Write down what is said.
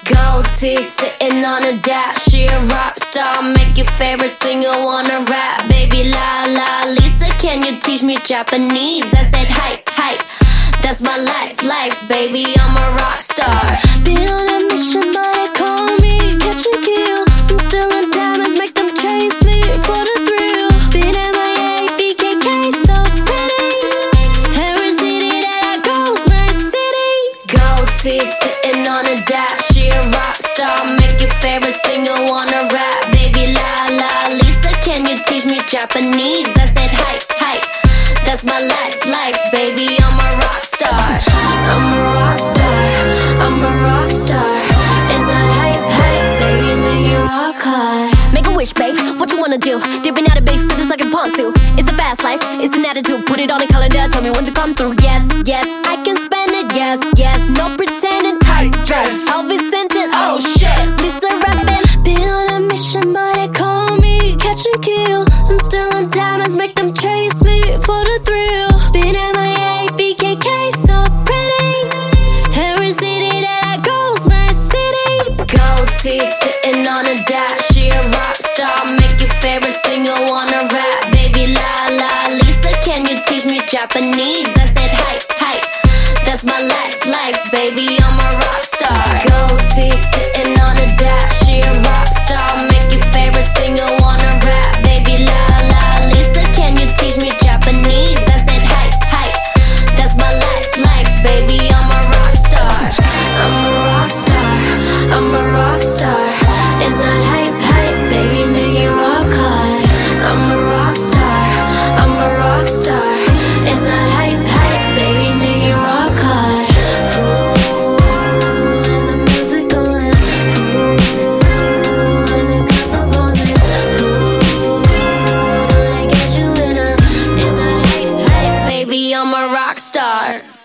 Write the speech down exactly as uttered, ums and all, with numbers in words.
Gold teeth sitting on a dash. She a rock star, make your favorite singer wanna rap. Baby la la Lisa, can you teach me Japanese? I said hype, hype, that's my life, life. Baby, I'm a rock star. Been on a mission, but they call me catch and kill. I'm still in diamonds, make them chase me for the thrill. Been M I A, B K K, so pretty. Every city that I go's my city. Gold teeth sitting on a dash. She a rock star, make your favorite singer wanna rap. Baby la la Lisa, can you teach me Japanese? I said hype, hype, that's my life, life. Baby, I'm a rock star. I'm a rock star, I'm a rock star. Is that hype, hype, baby, make it rock hard. Make a wish, babe, what you wanna do? Dipping out of base, it's like a ponzu. It's a fast life, it's an attitude. Put it on a calendar, tell me when to come through. Yes, yes, I can spend it, yes, yes. No pretending, tight dress, I'll be sent it, oh shit. Lisa rapping. Been on a mission, but they call me catch and kill. I'm still in diamonds, make them chase me for the thrill. Been M I A, B K K, so pretty. Every city that I go's my city. Gold teeth sitting on a dash. She a rock star, make your favorite singer wanna rap. Baby la la Lisa, can you teach me Japanese? I said hype, hype, that's my life, life. Baby, I'm a rock star. Gold teeth sitting on a dash. She a rock star, make your favorite singer wanna rap. Baby la la Lisa, can you teach me Japanese? I said hype, hype, that's my life, life. Baby, I'm a rock star. I'm a rock star, I'm a rock star. Is that hype, hype, baby, make it rock hard. I'm a rock star, I'm a rock star. Is that hype, hype, baby, make it rock hard. Fool, and the music going. Fool, and the girls are posing. Fool, gonna get you in a. Is that hype, hype, baby, I'm a rock star.